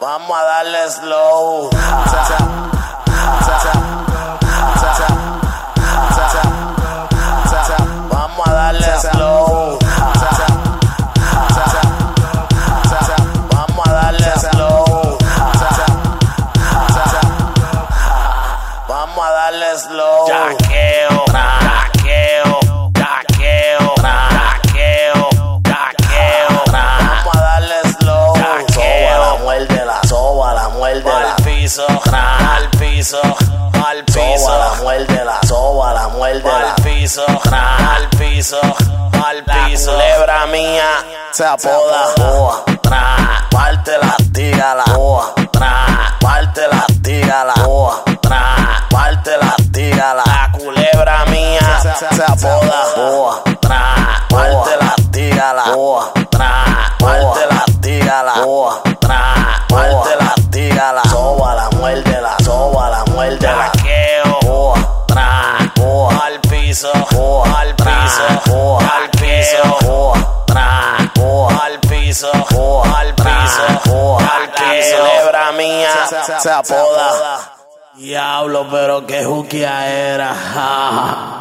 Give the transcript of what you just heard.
Vamos a darle slow. Vamos a darle slow. Vamos a darle slow. Vamos a darle slow. Yaqueo, yaqueo, yaqueo, yaqueo, yaqueo. Vamos a darle slow. Yaqueo, muérdela, sóbala, muérdela. Al piso, al piso, al piso. Sóbala, muérdela, sóbala, muérdela. Al piso, al piso, al piso. La culebra mía se apoda boa. Pártela, tígala, boa. Pártela, tígala, boa. Pártela, tígala. La culebra mía se apoda boa. Pártela, tígala, boa. Pártela, tígala, boa. Pártela, tígala. Sóbala, muérdela, sóbala, muérdela. Yaqueo, boa. Boa. Al piso, boa. Al piso, boa. Al piso, boa. Boa. Al piso, boa. Al piso, boa. Al piso. La culebra mía se apoda. Diablo, pero qué juquia era.